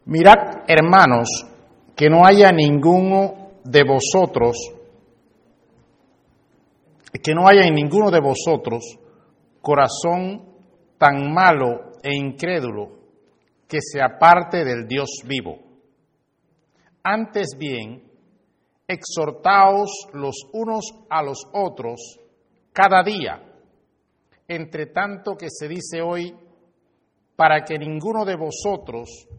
Mirad, hermanos, que no haya ninguno de vosotros, corazón tan malo e incrédulo que se aparte del Dios vivo. Antes bien, exhortaos los unos a los otros cada día, entre tanto que se dice hoy, para que ninguno de vosotros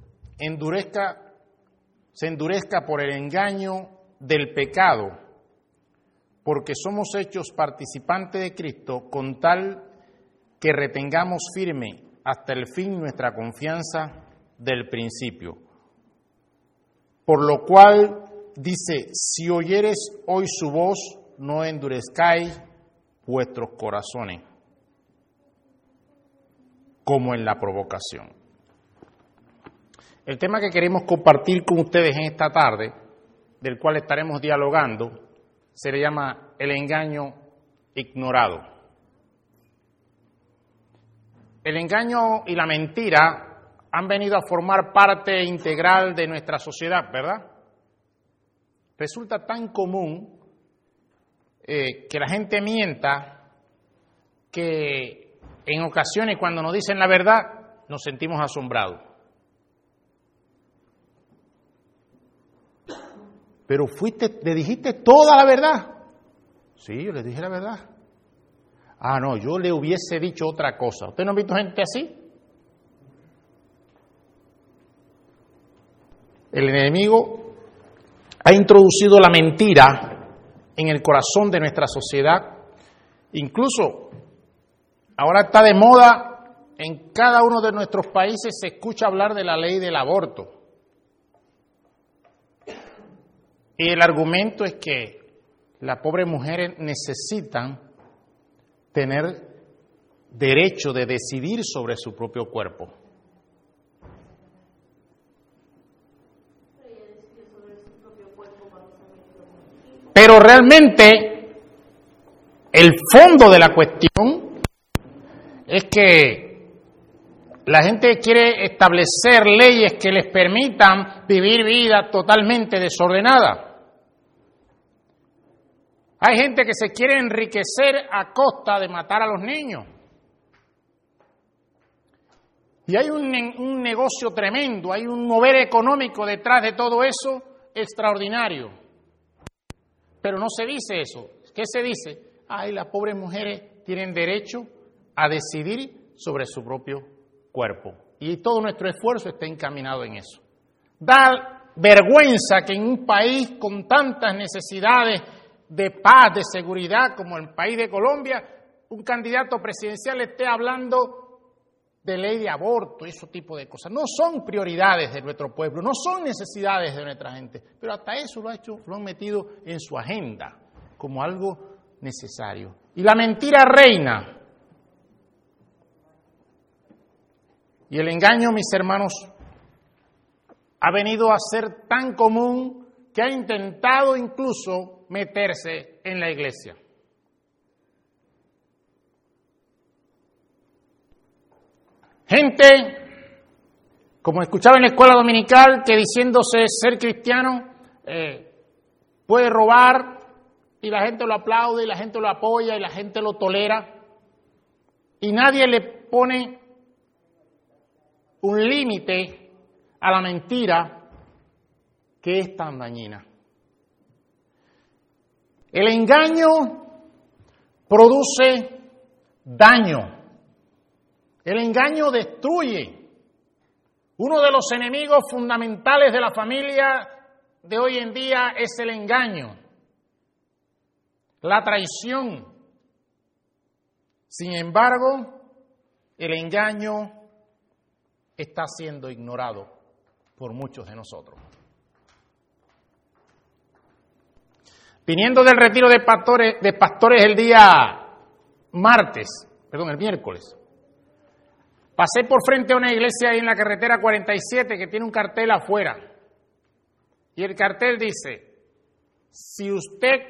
se endurezca por el engaño del pecado, porque somos hechos participantes de Cristo, con tal que retengamos firme hasta el fin nuestra confianza del principio. Por lo cual dice, si oyeres hoy su voz, no endurezcáis vuestros corazones, como en la provocación. El tema que queremos compartir con ustedes en esta tarde, del cual estaremos dialogando, se le llama el engaño ignorado. El engaño y la mentira han venido a formar parte integral de nuestra sociedad, ¿verdad? Resulta tan común que la gente mienta que en ocasiones cuando nos dicen la verdad nos sentimos asombrados. Pero le dijiste toda la verdad. Sí, yo le dije la verdad. Ah, no, yo le hubiese dicho otra cosa. ¿Usted no ha visto gente así? El enemigo ha introducido la mentira en el corazón de nuestra sociedad. Incluso ahora está de moda, en cada uno de nuestros países se escucha hablar de la ley del aborto. Y el argumento es que las pobres mujeres necesitan tener derecho de decidir sobre su propio cuerpo. Pero realmente el fondo de la cuestión es que la gente quiere establecer leyes que les permitan vivir vidas totalmente desordenadas. Hay gente que se quiere enriquecer a costa de matar a los niños. Y hay un negocio tremendo, hay un mover económico detrás de todo eso extraordinario. Pero no se dice eso. ¿Qué se dice? Ay, las pobres mujeres tienen derecho a decidir sobre su propio cuerpo. Y todo nuestro esfuerzo está encaminado en eso. Da vergüenza que en un país con tantas necesidades de paz, de seguridad, como el país de Colombia, un candidato presidencial esté hablando de ley de aborto, ese tipo de cosas. No son prioridades de nuestro pueblo, no son necesidades de nuestra gente, pero hasta eso lo han metido en su agenda como algo necesario. Y la mentira reina. Y el engaño, mis hermanos, ha venido a ser tan común que ha intentado incluso meterse en la iglesia. Gente, como escuchaba en la escuela dominical, que diciéndose ser cristiano puede robar y la gente lo aplaude y la gente lo apoya y la gente lo tolera y nadie le pone un límite a la mentira que es tan dañina. El engaño produce daño. El engaño destruye. Uno de los enemigos fundamentales de la familia de hoy en día es el engaño, la traición. Sin embargo, el engaño está siendo ignorado por muchos de nosotros. Viniendo del retiro de pastores el miércoles, pasé por frente a una iglesia ahí en la carretera 47 que tiene un cartel afuera. Y el cartel dice, si usted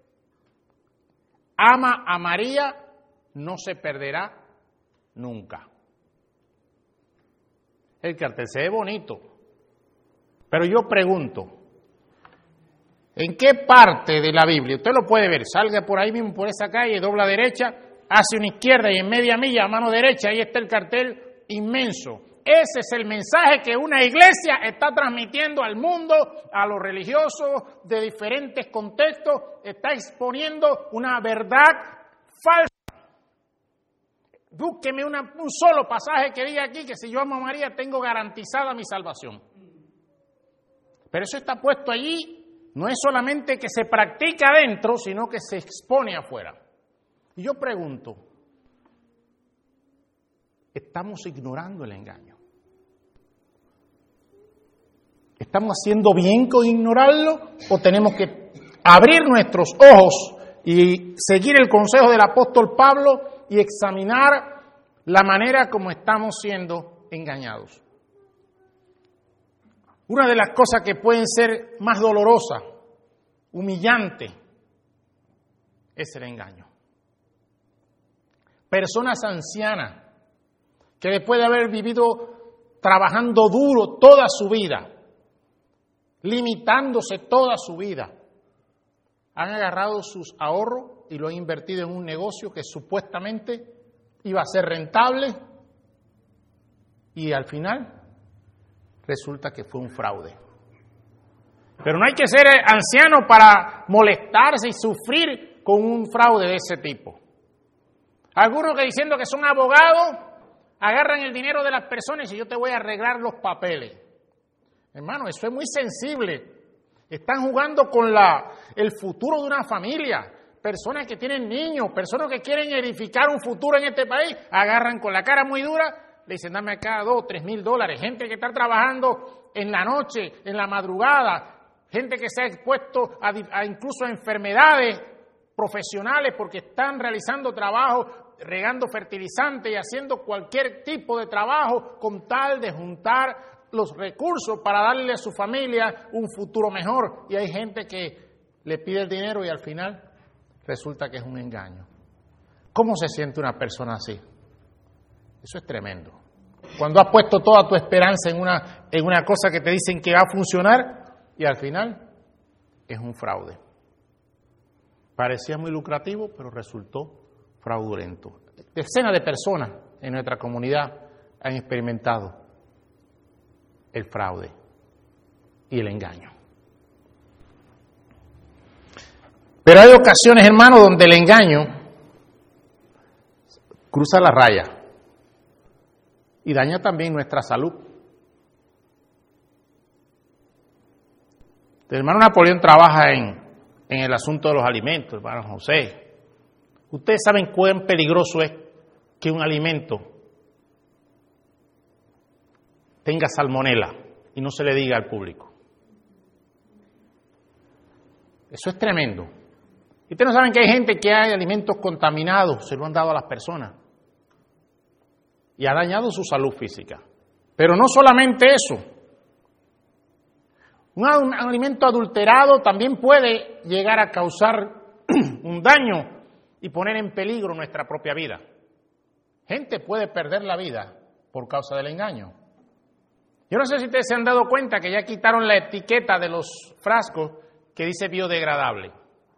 ama a María, no se perderá nunca. El cartel se ve bonito, Pero yo pregunto, ¿en qué parte de la Biblia? Usted lo puede ver, salga por ahí mismo, por esa calle, dobla a derecha, hace una izquierda y en media milla, a mano derecha, ahí está el cartel inmenso. Ese es el mensaje que una iglesia está transmitiendo al mundo, a los religiosos de diferentes contextos, está exponiendo una verdad falsa. Búsqueme un solo pasaje que diga aquí que si yo amo a María tengo garantizada mi salvación. Pero eso está puesto allí, no es solamente que se practica adentro, sino que se expone afuera. Y yo pregunto, ¿estamos ignorando el engaño? ¿Estamos haciendo bien con ignorarlo o tenemos que abrir nuestros ojos y seguir el consejo del apóstol Pablo y examinar la manera como estamos siendo engañados? Una de las cosas que pueden ser más dolorosas, humillantes, es el engaño. Personas ancianas que después de haber vivido trabajando duro toda su vida, limitándose toda su vida, han agarrado sus ahorros y lo han invertido en un negocio que supuestamente iba a ser rentable y al final resulta que fue un fraude. Pero no hay que ser anciano para molestarse y sufrir con un fraude de ese tipo. Algunos que diciendo que son abogados agarran el dinero de las personas y yo te voy a arreglar los papeles. Hermano, eso es muy sensible. Están jugando con el futuro de una familia. Personas que tienen niños, personas que quieren edificar un futuro en este país, agarran con la cara muy dura, le dicen, dame acá $2,000, $3,000. Gente que está trabajando en la noche, en la madrugada, gente que se ha expuesto a incluso a enfermedades profesionales porque están realizando trabajo, regando fertilizantes y haciendo cualquier tipo de trabajo con tal de juntar los recursos para darle a su familia un futuro mejor. Y hay gente que le pide el dinero y al final resulta que es un engaño. ¿Cómo se siente una persona así? Eso es tremendo. Cuando has puesto toda tu esperanza en una cosa que te dicen que va a funcionar y al final es un fraude. Parecía muy lucrativo, pero resultó fraudulento. Decenas de personas en nuestra comunidad han experimentado el fraude y el engaño. Pero hay ocasiones, hermanos, donde el engaño cruza la raya y daña también nuestra salud. El hermano Napoleón trabaja en el asunto de los alimentos, hermano José. Ustedes saben cuán peligroso es que un alimento tenga salmonela y no se le diga al público. Eso es tremendo. Y ustedes no saben que hay gente que hay alimentos contaminados, se lo han dado a las personas y ha dañado su salud física. Pero no solamente eso. Un alimento adulterado también puede llegar a causar un daño y poner en peligro nuestra propia vida. Gente puede perder la vida por causa del engaño. Yo no sé si ustedes se han dado cuenta que ya quitaron la etiqueta de los frascos que dice biodegradable.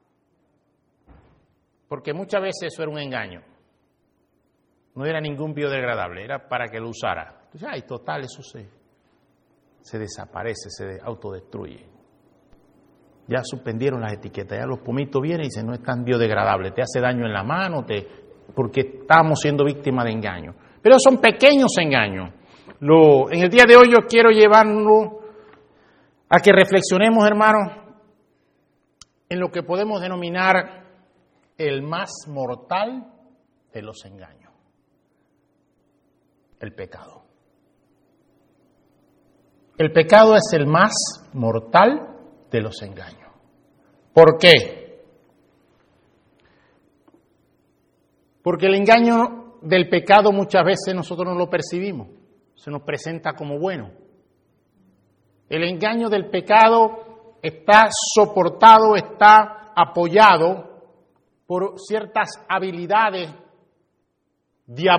Porque muchas veces eso era un engaño. No era ningún biodegradable, era para que lo usara. Entonces, ay, total, eso se desaparece, se autodestruye. Ya suspendieron las etiquetas, ya los pomitos vienen y dicen, no es tan biodegradable, te hace daño en la mano, porque estamos siendo víctimas de engaño. Pero son pequeños engaños. En el día de hoy yo quiero llevarlo a que reflexionemos, hermanos, en lo que podemos denominar el más mortal de los engaños, el pecado. El pecado es el más mortal de los engaños. ¿Por qué? Porque el engaño del pecado muchas veces nosotros no lo percibimos, se nos presenta como bueno. El engaño del pecado está soportado, está apoyado por ciertas habilidades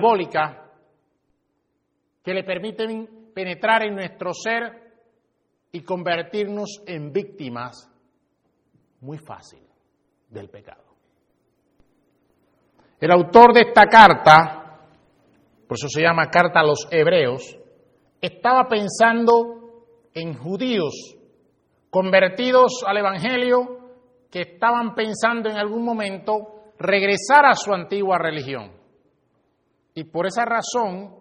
diabólicas que le permiten penetrar en nuestro ser y convertirnos en víctimas muy fácil del pecado. El autor de esta carta, por eso se llama Carta a los Hebreos, estaba pensando en judíos convertidos al Evangelio que estaban pensando en algún momento regresar a su antigua religión. Y por esa razón,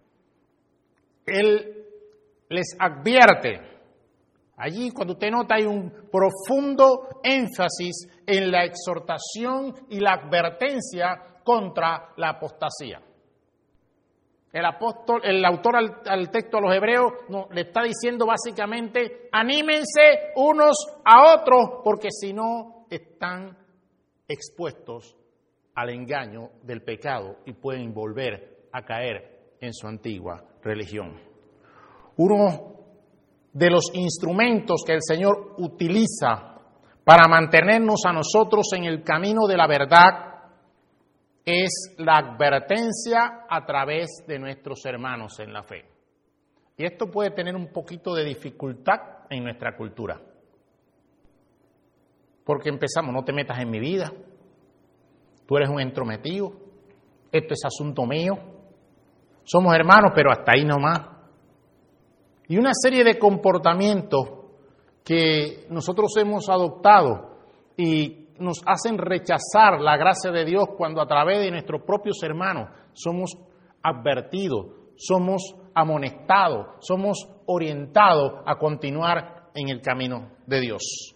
él les advierte. Allí, cuando usted nota, hay un profundo énfasis en la exhortación y la advertencia contra la apostasía. El autor al texto a los Hebreos le está diciendo básicamente, anímense unos a otros, porque si no están expuestos al engaño del pecado y pueden volver a caer en su antigua religión. Uno de los instrumentos que el Señor utiliza para mantenernos a nosotros en el camino de la verdad es la advertencia a través de nuestros hermanos en la fe. Y esto puede tener un poquito de dificultad en nuestra cultura. Porque empezamos, no te metas en mi vida, tú eres un entrometido, esto es asunto mío, somos hermanos, pero hasta ahí nomás. Y una serie de comportamientos que nosotros hemos adoptado y nos hacen rechazar la gracia de Dios cuando a través de nuestros propios hermanos somos advertidos, somos amonestados, somos orientados a continuar en el camino de Dios.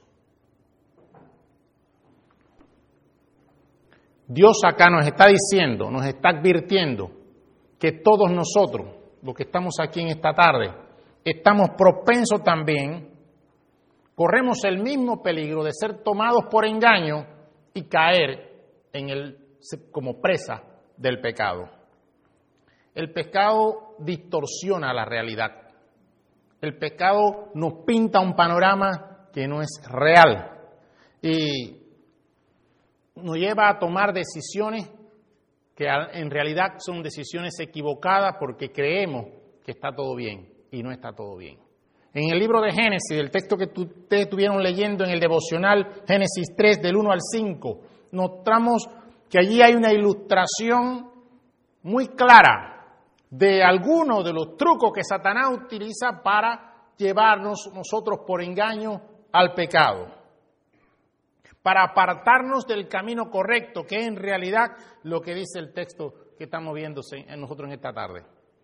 Dios acá nos está diciendo, nos está advirtiendo que todos nosotros, los que estamos aquí en esta tarde, estamos propensos también, corremos el mismo peligro de ser tomados por engaño y caer como presa del pecado. El pecado distorsiona la realidad. El pecado nos pinta un panorama que no es real y nos lleva a tomar decisiones que en realidad son decisiones equivocadas porque creemos que está todo bien y no está todo bien. En el libro de Génesis, el texto que ustedes estuvieron leyendo en el devocional, Génesis 3, del 1 al 5, notamos que allí hay una ilustración muy clara de algunos de los trucos que Satanás utiliza para llevarnos nosotros por engaño al pecado, para apartarnos del camino correcto, que es en realidad lo que dice el texto que estamos viendo nosotros en esta tarde.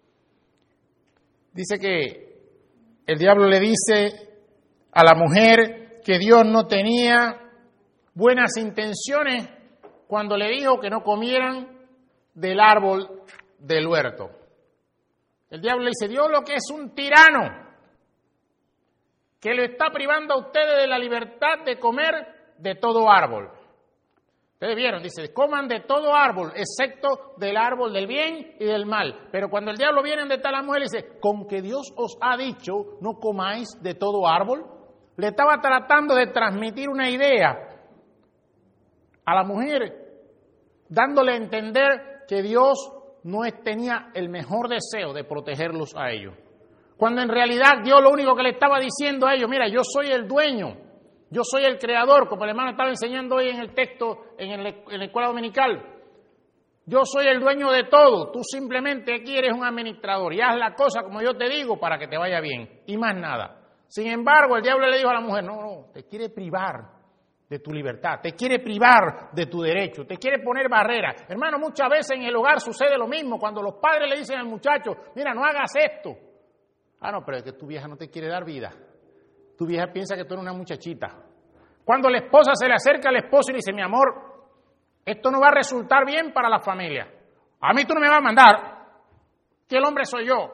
Dice que el diablo le dice a la mujer que Dios no tenía buenas intenciones cuando le dijo que no comieran del árbol del huerto. El diablo le dice, Dios lo que es un tirano, que lo está privando a ustedes de la libertad de comer de todo árbol. Ustedes vieron, dice, coman de todo árbol, excepto del árbol del bien y del mal. Pero cuando el diablo viene de tal mujer, dice, con que Dios os ha dicho, no comáis de todo árbol. Le estaba tratando de transmitir una idea a la mujer, dándole a entender que Dios no tenía el mejor deseo de protegerlos a ellos. Cuando en realidad Dios lo único que le estaba diciendo a ellos, mira, yo soy el dueño. Yo soy el creador, como el hermano estaba enseñando hoy en el texto en la escuela dominical. Yo soy el dueño de todo, tú simplemente aquí eres un administrador y haz la cosa como yo te digo para que te vaya bien y más nada. Sin embargo, el diablo le dijo a la mujer, no, te quiere privar de tu libertad, te quiere privar de tu derecho, te quiere poner barreras. Hermano, muchas veces en el hogar sucede lo mismo, cuando los padres le dicen al muchacho, mira, no hagas esto. Ah, no, pero es que tu vieja no te quiere dar vida. Tu vieja piensa que tú eres una muchachita. Cuando la esposa se le acerca al esposo y le dice, mi amor, esto no va a resultar bien para la familia. A mí tú no me vas a mandar, que el hombre soy yo.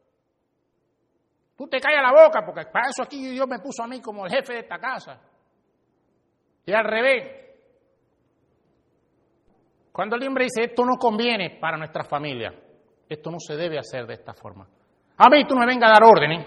Tú te callas la boca, porque para eso aquí Dios me puso a mí como el jefe de esta casa. Y al revés. Cuando el hombre dice, esto no conviene para nuestra familia, esto no se debe hacer de esta forma. A mí tú no me vengas a dar órdenes.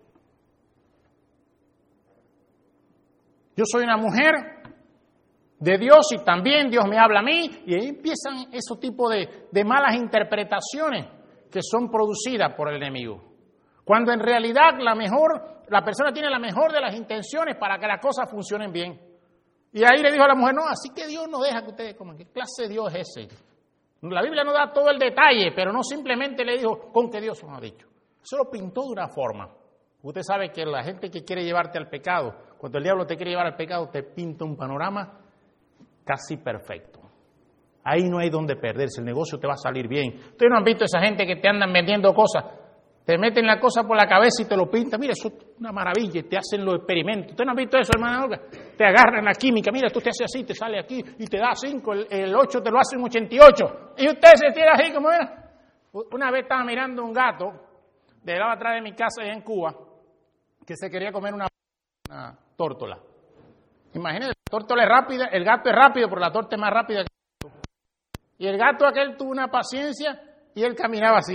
Yo soy una mujer de Dios y también Dios me habla a mí y ahí empiezan esos tipos de malas interpretaciones que son producidas por el enemigo. Cuando en realidad la persona tiene la mejor de las intenciones para que las cosas funcionen bien. Y ahí le dijo a la mujer, no, así que Dios no deja que ustedes coman. ¿Qué clase de Dios es ese? La Biblia no da todo el detalle, pero no simplemente le dijo, con que Dios nos ha dicho. Eso lo pintó de una forma. Usted sabe que la gente que quiere llevarte al pecado, cuando el diablo te quiere llevar al pecado, te pinta un panorama casi perfecto. Ahí no hay donde perderse, el negocio te va a salir bien. Ustedes no han visto esa gente que te andan vendiendo cosas, te meten la cosa por la cabeza y te lo pintan. Mira, eso es una maravilla y te hacen los experimentos. ¿Ustedes no han visto eso, hermana Olga? Te agarran la química, mira, tú te haces así, te sale aquí y te da 5, el 8 te lo hace un 88. Y usted se tira así como era. Una vez estaba mirando un gato de lado atrás de mi casa allá en Cuba que se quería comer una tórtola. Imagínense, la tórtola es rápida, el gato es rápido, pero la torta es más rápida que el gato. Y el gato aquel tuvo una paciencia y él caminaba así.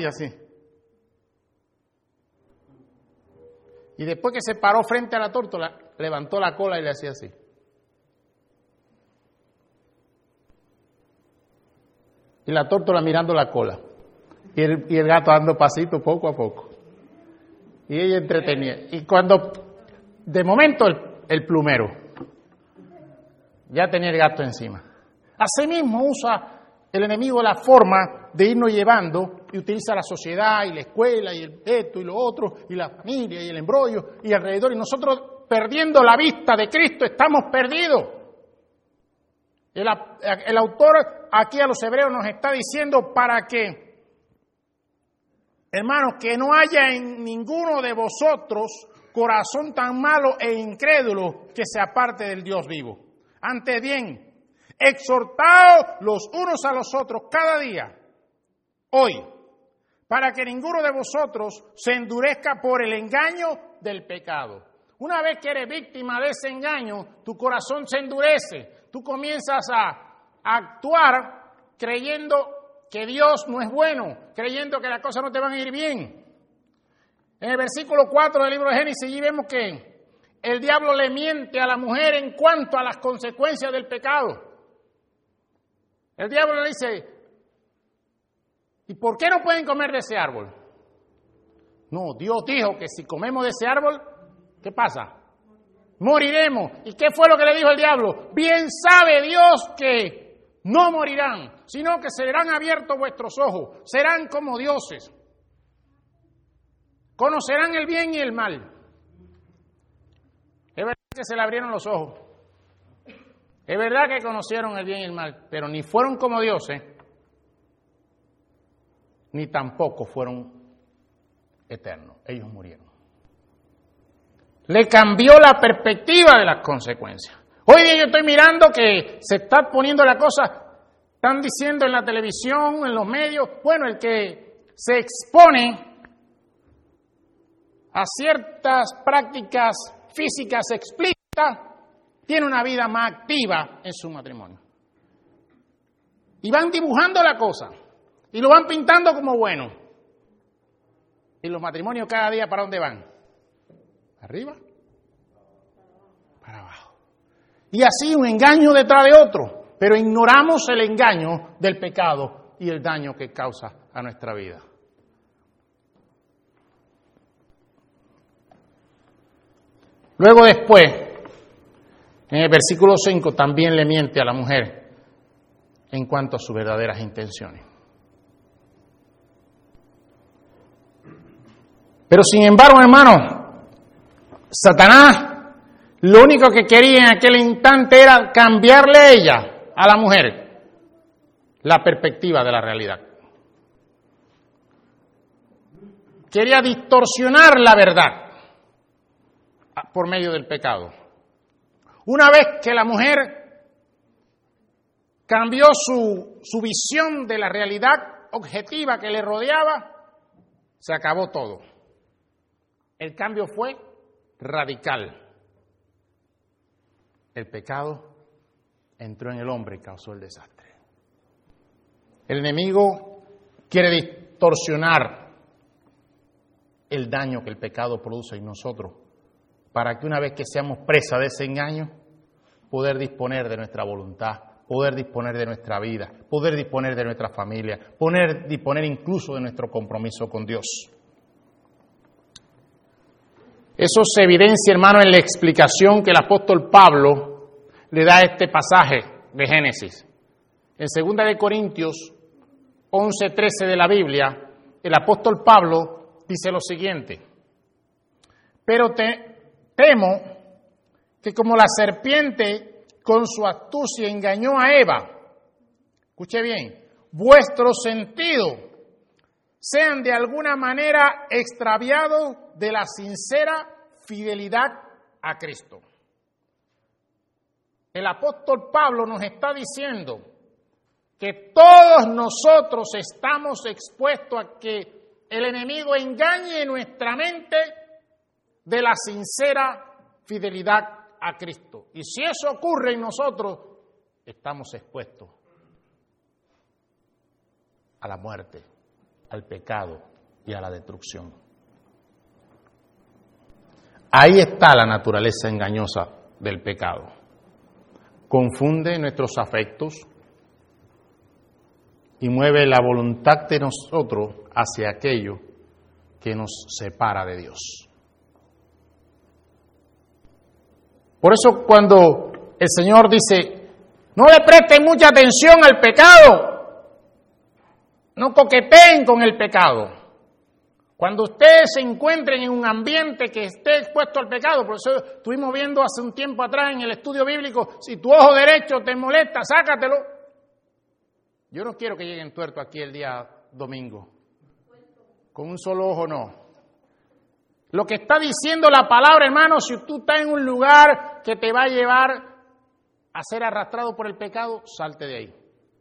Y después que se paró frente a la tórtola, levantó la cola y le hacía así. Y la tórtola mirando la cola. Y el gato dando pasito poco a poco. Y ella entretenía. Y cuando, de momento, el plumero ya tenía el gato encima. Asimismo usa el enemigo la forma de irnos llevando y utiliza la sociedad y la escuela y esto y lo otro y la familia y el embrollo y alrededor. Y nosotros perdiendo la vista de Cristo estamos perdidos. El autor aquí a los hebreos nos está diciendo para que, hermanos, que no haya en ninguno de vosotros corazón tan malo e incrédulo que se aparte del Dios vivo. Antes bien, exhortaos los unos a los otros cada día, hoy, para que ninguno de vosotros se endurezca por el engaño del pecado. Una vez que eres víctima de ese engaño, tu corazón se endurece. Tú comienzas a actuar creyendo que Dios no es bueno, creyendo que las cosas no te van a ir bien. En el versículo 4 del libro de Génesis, allí vemos que el diablo le miente a la mujer en cuanto a las consecuencias del pecado. El diablo le dice, ¿y por qué no pueden comer de ese árbol? No, Dios dijo que si comemos de ese árbol, ¿qué pasa? Moriremos. ¿Y qué fue lo que le dijo el diablo? Bien sabe Dios que no morirán, sino que serán abiertos vuestros ojos, serán como dioses. Conocerán el bien y el mal. Es verdad que se le abrieron los ojos. Es verdad que conocieron el bien y el mal, pero ni fueron como dioses, ni tampoco fueron eternos. Ellos murieron. Le cambió la perspectiva de las consecuencias. Hoy día yo estoy mirando que se está poniendo la cosa, están diciendo en la televisión, en los medios, bueno, el que se expone a ciertas prácticas físicas explícitas tiene una vida más activa en su matrimonio. Y van dibujando la cosa y lo van pintando como bueno. Y los matrimonios cada día, ¿para dónde van? ¿Arriba? Para abajo. Y así un engaño detrás de otro, pero ignoramos el engaño del pecado y el daño que causa a nuestra vida. Luego después, en el versículo 5 también le miente a la mujer en cuanto a sus verdaderas intenciones. Pero sin embargo, hermanos, Satanás lo único que quería en aquel instante era cambiarle a ella, a la mujer, la perspectiva de la realidad. Quería distorsionar la verdad por medio del pecado. Una vez que la mujer cambió su visión de la realidad objetiva que le rodeaba, se acabó todo. El cambio fue radical. El pecado entró en el hombre y causó el desastre. El enemigo quiere distorsionar el daño que el pecado produce en nosotros, para que una vez que seamos presa de ese engaño, poder disponer de nuestra voluntad, poder disponer de nuestra vida, poder disponer de nuestra familia, poder disponer incluso de nuestro compromiso con Dios. Eso se evidencia, hermano, en la explicación que el apóstol Pablo le da a este pasaje de Génesis. En 2 de Corintios 11:13 de la Biblia, el apóstol Pablo dice lo siguiente: pero temo que como la serpiente con su astucia engañó a Eva, escuche bien, vuestros sentidos sean de alguna manera extraviados de la sincera fidelidad a Cristo. El apóstol Pablo nos está diciendo que todos nosotros estamos expuestos a que el enemigo engañe nuestra mente de la sincera fidelidad a Cristo. Y si eso ocurre en nosotros, estamos expuestos a la muerte, al pecado y a la destrucción. Ahí está la naturaleza engañosa del pecado. Confunde nuestros afectos y mueve la voluntad de nosotros hacia aquello que nos separa de Dios. Por eso cuando el Señor dice, no le presten mucha atención al pecado, no coqueteen con el pecado. Cuando ustedes se encuentren en un ambiente que esté expuesto al pecado, por eso estuvimos viendo hace un tiempo atrás en el estudio bíblico, si tu ojo derecho te molesta, sácatelo. Yo no quiero que lleguen tuertos aquí el día domingo, con un solo ojo no. Lo que está diciendo la palabra, hermano, si tú estás en un lugar que te va a llevar a ser arrastrado por el pecado, salte de ahí.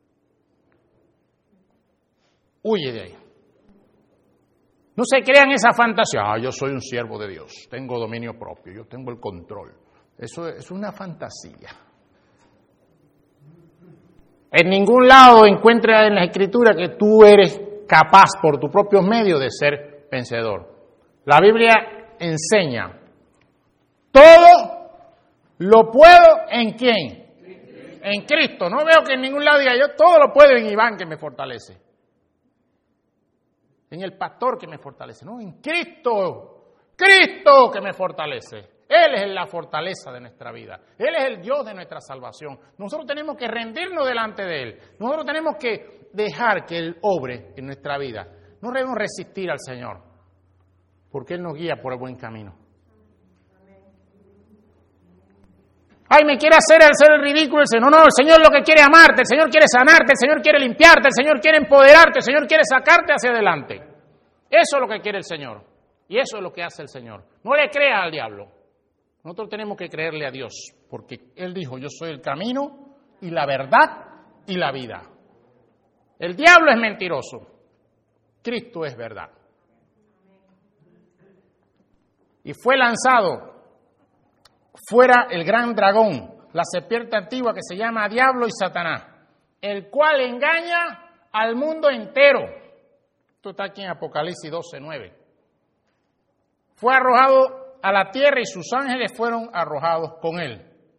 Huye de ahí. No se crean esa fantasía, yo soy un siervo de Dios, tengo dominio propio, yo tengo el control. Eso es una fantasía. En ningún lado encuentra en la Escritura que tú eres capaz por tus propios medios de ser vencedor. La Biblia enseña, todo lo puedo ¿en quién? En Cristo. No veo que en ningún lado diga yo todo lo puedo en Iván que me fortalece. En el pastor que me fortalece. No, en Cristo. Cristo que me fortalece. Él es la fortaleza de nuestra vida. Él es el Dios de nuestra salvación. Nosotros tenemos que rendirnos delante de Él. Nosotros tenemos que dejar que Él obre en nuestra vida. No debemos resistir al Señor, porque Él nos guía por el buen camino. Ay, me quiere hacer el ridículo. No, el Señor lo que quiere es amarte, el Señor quiere sanarte, el Señor quiere limpiarte, el Señor quiere empoderarte, el Señor quiere sacarte hacia adelante. Eso es lo que quiere el Señor. Y eso es lo que hace el Señor. No le creas al diablo. Nosotros tenemos que creerle a Dios, porque Él dijo, yo soy el camino y la verdad y la vida. El diablo es mentiroso. Cristo es verdad. Y fue lanzado fuera el gran dragón, la serpiente antigua que se llama Diablo y Satanás, el cual engaña al mundo entero. Esto está aquí en Apocalipsis 12:9. Fue arrojado a la tierra y sus ángeles fueron arrojados con él.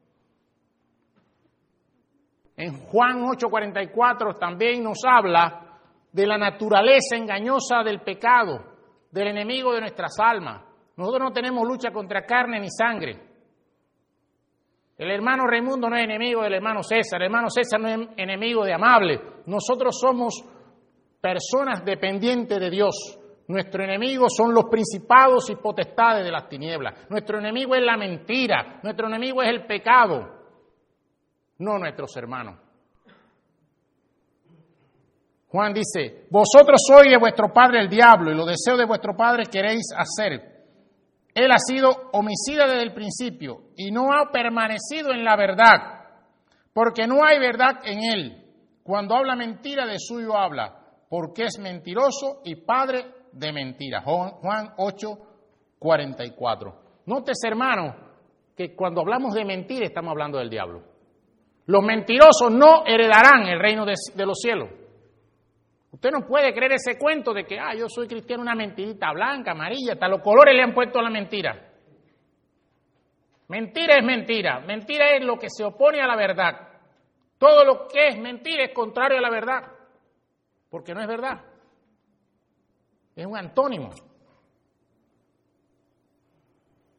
En Juan 8:44 también nos habla de la naturaleza engañosa del pecado, del enemigo de nuestras almas. Nosotros no tenemos lucha contra carne ni sangre. El hermano Raimundo no es enemigo del hermano César, el hermano César no es enemigo de Amable. Nosotros somos personas dependientes de Dios. Nuestro enemigo son los principados y potestades de las tinieblas. Nuestro enemigo es la mentira, nuestro enemigo es el pecado, no nuestros hermanos. Juan dice, vosotros sois de vuestro padre el diablo y los deseos de vuestro padre queréis hacer. Él ha sido homicida desde el principio y no ha permanecido en la verdad, porque no hay verdad en él. Cuando habla mentira, de suyo habla, porque es mentiroso y padre de mentira. Juan 8:44. Nótese, hermano, que cuando hablamos de mentira estamos hablando del diablo. Los mentirosos no heredarán el reino de los cielos. Usted no puede creer ese cuento de que, yo soy cristiano, una mentirita blanca, amarilla, hasta los colores le han puesto a la mentira. Mentira es mentira. Mentira es lo que se opone a la verdad. Todo lo que es mentira es contrario a la verdad, porque no es verdad. Es un antónimo.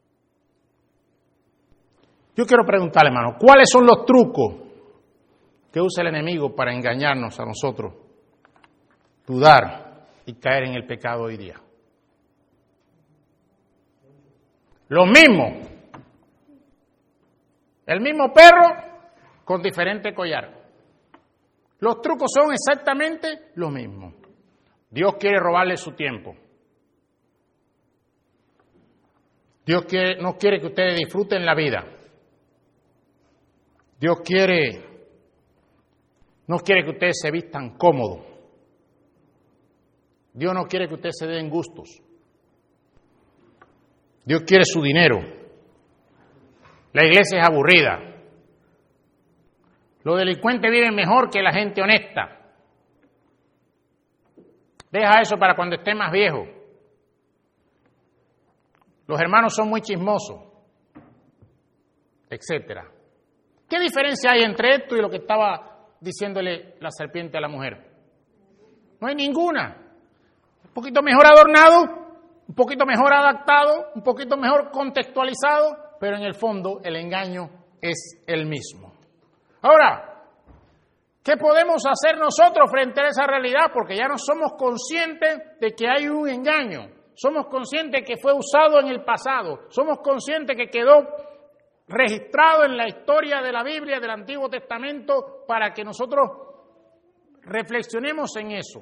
Yo quiero preguntarle, hermano, ¿cuáles son los trucos que usa el enemigo para engañarnos a nosotros, dudar y caer en el pecado hoy día? Lo mismo. El mismo perro con diferente collar. Los trucos son exactamente los mismos. Dios quiere robarle su tiempo. Dios no quiere que ustedes disfruten la vida. Dios no quiere que ustedes se vistan cómodos. Dios no quiere que ustedes se den gustos. Dios quiere su dinero. La iglesia es aburrida. Los delincuentes viven mejor que la gente honesta. Deja eso para cuando esté más viejo. Los hermanos son muy chismosos, etcétera. ¿Qué diferencia hay entre esto y lo que estaba diciéndole la serpiente a la mujer? No hay ninguna. Un poquito mejor adornado, un poquito mejor adaptado, un poquito mejor contextualizado, pero en el fondo el engaño es el mismo. Ahora, ¿qué podemos hacer nosotros frente a esa realidad? Porque ya no somos conscientes de que hay un engaño. Somos conscientes que fue usado en el pasado. Somos conscientes que quedó registrado en la historia de la Biblia, del Antiguo Testamento, para que nosotros reflexionemos en eso.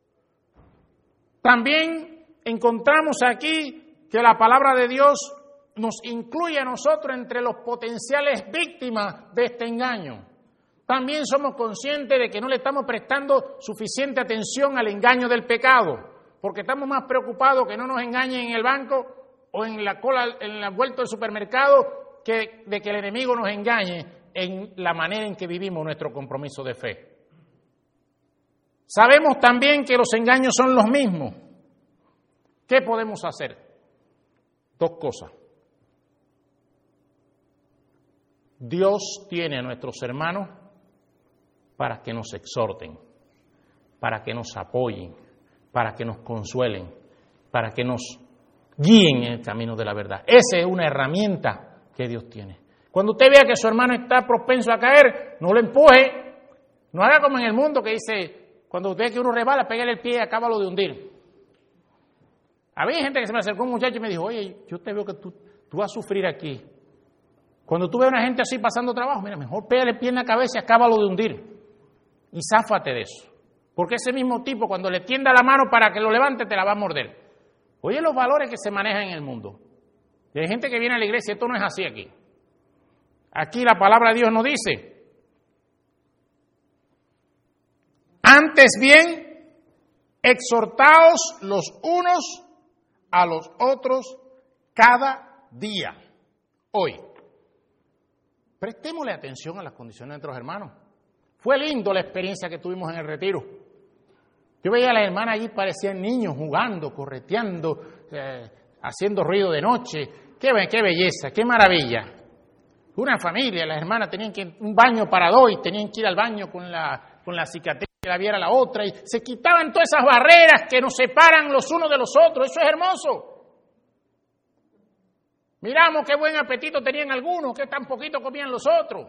También encontramos aquí que la palabra de Dios nos incluye a nosotros entre los potenciales víctimas de este engaño. También somos conscientes de que no le estamos prestando suficiente atención al engaño del pecado, porque estamos más preocupados que no nos engañen en el banco o en la cola, en la vuelta del supermercado, que de que el enemigo nos engañe en la manera en que vivimos nuestro compromiso de fe. Sabemos también que los engaños son los mismos. ¿Qué podemos hacer? Dos cosas. Dios tiene a nuestros hermanos para que nos exhorten, para que nos apoyen, para que nos consuelen, para que nos guíen en el camino de la verdad. Esa es una herramienta que Dios tiene. Cuando usted vea que su hermano está propenso a caer, no lo empuje, no haga como en el mundo que dice, cuando usted ve que uno resbala, pégale el pie y acábalo de hundir. Había gente que se me acercó, un muchacho y me dijo, oye, yo te veo que tú vas a sufrir aquí. Cuando tú ves a una gente así pasando trabajo, mira, mejor pégale el pie en la cabeza y acábalo de hundir. Y záfate de eso. Porque ese mismo tipo, cuando le tienda la mano para que lo levante, te la va a morder. Oye, los valores que se manejan en el mundo. Y hay gente que viene a la iglesia, esto no es así aquí. Aquí la palabra de Dios nos dice, antes bien, exhortaos los unos a los otros cada día. Hoy. Prestémosle atención a las condiciones de nuestros hermanos. Fue lindo la experiencia que tuvimos en el retiro. Yo veía a las hermanas allí, parecían niños jugando, correteando, haciendo ruido de noche. Qué belleza, qué maravilla. Una familia, las hermanas tenían que un baño para dos y tenían que ir al baño con la cicatriz que la viera la otra y se quitaban todas esas barreras que nos separan los unos de los otros. Eso es hermoso. Miramos qué buen apetito tenían algunos, qué tan poquito comían los otros.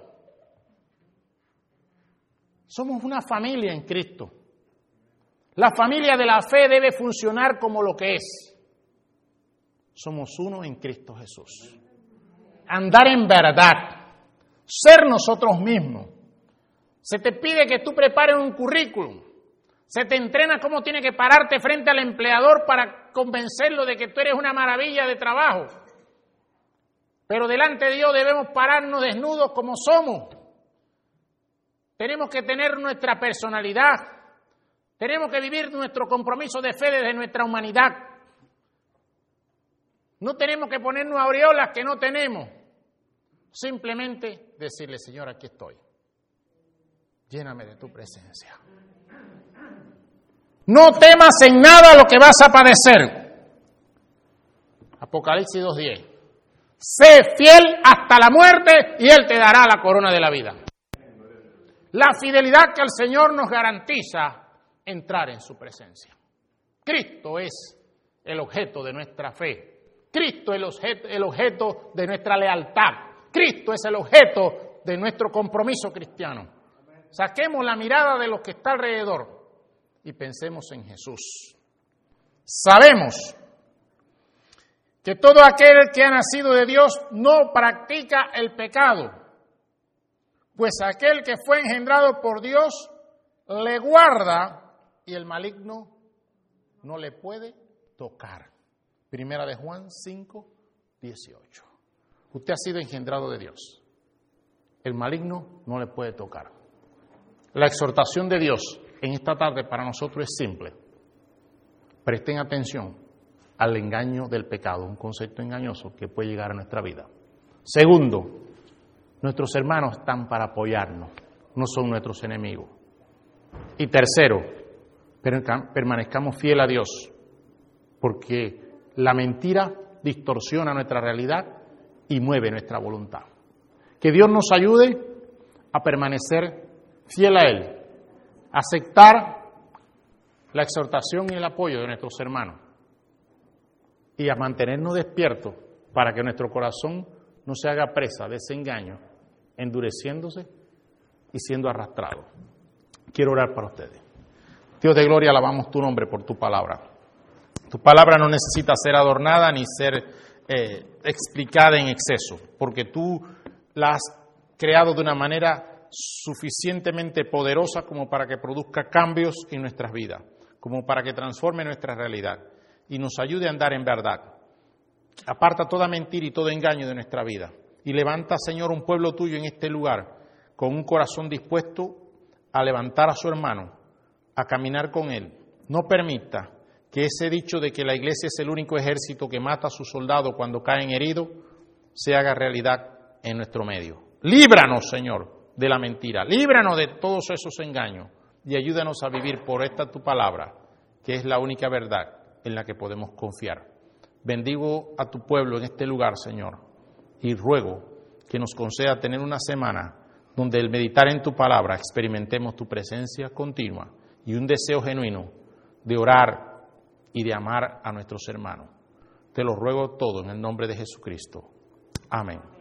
Somos una familia en Cristo. La familia de la fe debe funcionar como lo que es. Somos uno en Cristo Jesús. Andar en verdad. Ser nosotros mismos. Se te pide que tú prepares un currículum. Se te entrena cómo tiene que pararte frente al empleador para convencerlo de que tú eres una maravilla de trabajo. Pero delante de Dios debemos pararnos desnudos como somos. Tenemos que tener nuestra personalidad. Tenemos que vivir nuestro compromiso de fe desde nuestra humanidad. No tenemos que ponernos aureolas que no tenemos. Simplemente decirle, Señor, aquí estoy. Lléname de tu presencia. No temas en nada lo que vas a padecer. Apocalipsis 2:10. Sé fiel hasta la muerte y Él te dará la corona de la vida. La fidelidad que el Señor nos garantiza entrar en su presencia. Cristo es el objeto de nuestra fe. Cristo es el objeto de nuestra lealtad. Cristo es el objeto de nuestro compromiso cristiano. Saquemos la mirada de los que está alrededor y pensemos en Jesús. Sabemos que todo aquel que ha nacido de Dios no practica el pecado, pues aquel que fue engendrado por Dios le guarda y el maligno no le puede tocar. Primera de Juan 5, 18. Usted ha sido engendrado de Dios. El maligno no le puede tocar. La exhortación de Dios en esta tarde para nosotros es simple. Presten atención al engaño del pecado, un concepto engañoso que puede llegar a nuestra vida. Segundo, nuestros hermanos están para apoyarnos, no son nuestros enemigos. Y tercero, permanezcamos fieles a Dios, porque la mentira distorsiona nuestra realidad y mueve nuestra voluntad. Que Dios nos ayude a permanecer fiel a Él, a aceptar la exhortación y el apoyo de nuestros hermanos y a mantenernos despiertos para que nuestro corazón no se haga presa de ese engaño, endureciéndose y siendo arrastrado. Quiero orar para ustedes. Dios de gloria, alabamos tu nombre por tu palabra. Tu palabra no necesita ser adornada ni ser explicada en exceso, porque tú la has creado de una manera suficientemente poderosa como para que produzca cambios en nuestras vidas, como para que transforme nuestra realidad y nos ayude a andar en verdad. Aparta toda mentira y todo engaño de nuestra vida y levanta, Señor, un pueblo tuyo en este lugar con un corazón dispuesto a levantar a su hermano, a caminar con él. No permita que ese dicho de que la iglesia es el único ejército que mata a sus soldados cuando caen heridos se haga realidad en nuestro medio. Líbranos, Señor, de la mentira. Líbranos de todos esos engaños y ayúdanos a vivir por esta tu palabra, que es la única verdad en la que podemos confiar. Bendigo a tu pueblo en este lugar, Señor, y ruego que nos conceda tener una semana donde al meditar en tu palabra experimentemos tu presencia continua y un deseo genuino de orar y de amar a nuestros hermanos. Te lo ruego todo en el nombre de Jesucristo. Amén.